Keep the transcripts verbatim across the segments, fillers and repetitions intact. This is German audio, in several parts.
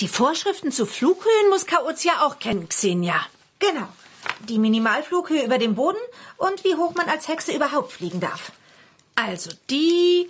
Die Vorschriften zu Flughöhen muss Chaotia auch kennen, Xenia. Genau. Die Minimalflughöhe über dem Boden und wie hoch man als Hexe überhaupt fliegen darf. Also die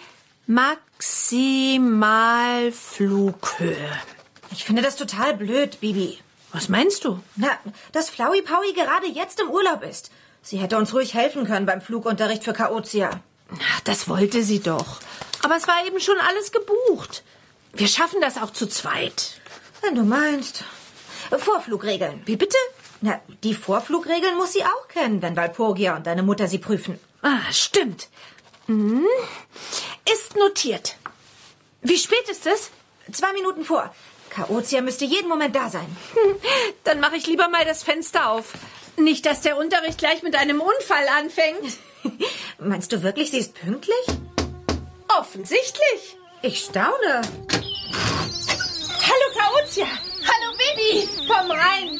Maximalflughöhe. Ich finde das total blöd, Bibi. Was meinst du? Na, dass Flowey Powie gerade jetzt im Urlaub ist. Sie hätte uns ruhig helfen können beim Flugunterricht für Chaotia. Ach, das wollte sie doch. Aber es war eben schon alles gebucht. Wir schaffen das auch zu zweit. Wenn du meinst. Vorflugregeln. Wie bitte? Na, die Vorflugregeln muss sie auch kennen, wenn Walpurgia und deine Mutter sie prüfen. Ah, stimmt. Hm. Ist notiert. Wie spät ist es? Zwei Minuten vor. Chaotia müsste jeden Moment da sein. Hm. Dann mache ich lieber mal das Fenster auf. Nicht, dass der Unterricht gleich mit einem Unfall anfängt. Meinst du wirklich, sie ist pünktlich? Offensichtlich. Ich staune. Hallo Chaotia. Hallo Bibi. Komm rein.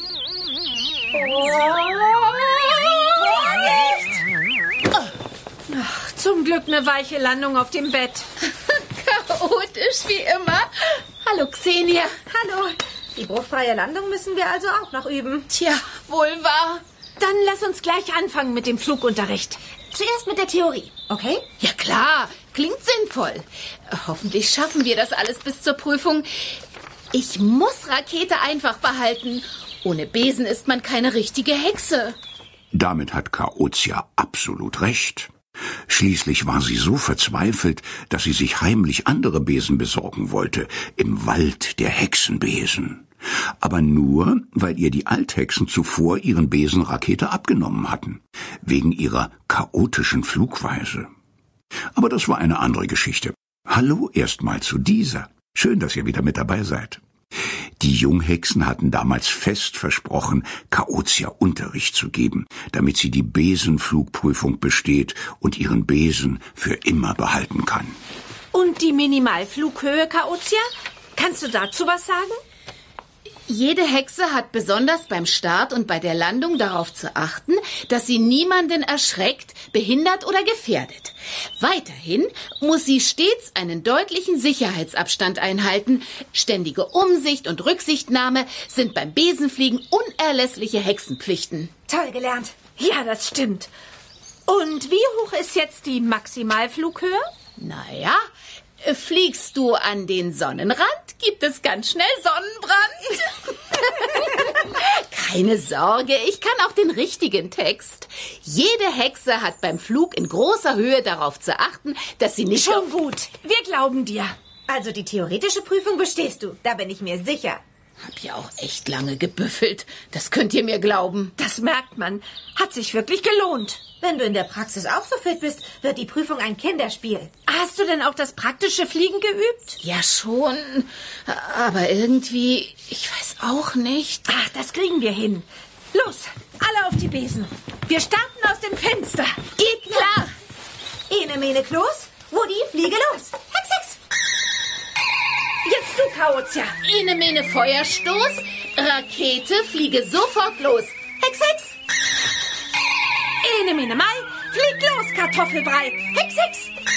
Oh. Ach, zum Glück eine weiche Landung auf dem Bett. Chaotisch wie immer. Hallo Xenia. Hallo. Die bruchfreie Landung müssen wir also auch noch üben. Tja, wohl wahr. Dann lass uns gleich anfangen mit dem Flugunterricht. Zuerst mit der Theorie, okay? Ja klar, klingt sinnvoll. Hoffentlich schaffen wir das alles bis zur Prüfung. Ich muss Rakete einfach behalten. Ohne Besen ist man keine richtige Hexe. Damit hat Chaotia absolut recht. Schließlich war sie so verzweifelt, dass sie sich heimlich andere Besen besorgen wollte, im Wald der Hexenbesen. Aber nur, weil ihr die Althexen zuvor ihren Besen Rakete abgenommen hatten, wegen ihrer chaotischen Flugweise. Aber das war eine andere Geschichte. Hallo erstmal zu dieser. Schön, dass ihr wieder mit dabei seid. Die Junghexen hatten damals fest versprochen, Chaotia Unterricht zu geben, damit sie die Besenflugprüfung besteht und ihren Besen für immer behalten kann. Und die Minimalflughöhe, Chaotia? Kannst du dazu was sagen? Jede Hexe hat besonders beim Start und bei der Landung darauf zu achten, dass sie niemanden erschreckt, behindert oder gefährdet. Weiterhin muss sie stets einen deutlichen Sicherheitsabstand einhalten. Ständige Umsicht und Rücksichtnahme sind beim Besenfliegen unerlässliche Hexenpflichten. Toll gelernt. Ja, das stimmt. Und wie hoch ist jetzt die Maximalflughöhe? Naja, fliegst du an den Sonnenrand, gibt es ganz schnell Sonnenbrand. Keine Sorge, ich kann auch den richtigen Text. Jede Hexe hat beim Flug in großer Höhe darauf zu achten, dass sie nicht... Schon gut, wir glauben dir. Also die theoretische Prüfung bestehst du, da bin ich mir sicher. Hab ja auch echt lange gebüffelt. Das könnt ihr mir glauben. Das merkt man. Hat sich wirklich gelohnt. Wenn du in der Praxis auch so fit bist, wird die Prüfung ein Kinderspiel. Hast du denn auch das praktische Fliegen geübt? Ja, schon. Aber irgendwie, ich weiß auch nicht. Ach, das kriegen wir hin. Los, alle auf die Besen. Wir starten aus dem Fenster. Geht klar. Ene, mene, Klos. Woody, fliege los. Hex, hex. Jetzt du, Chaotia. Ene, mene, Feuerstoß. Rakete, fliege sofort los. Hex, hex. Ene, mene, Mai. Flieg los, Kartoffelbrei. Hex, hex.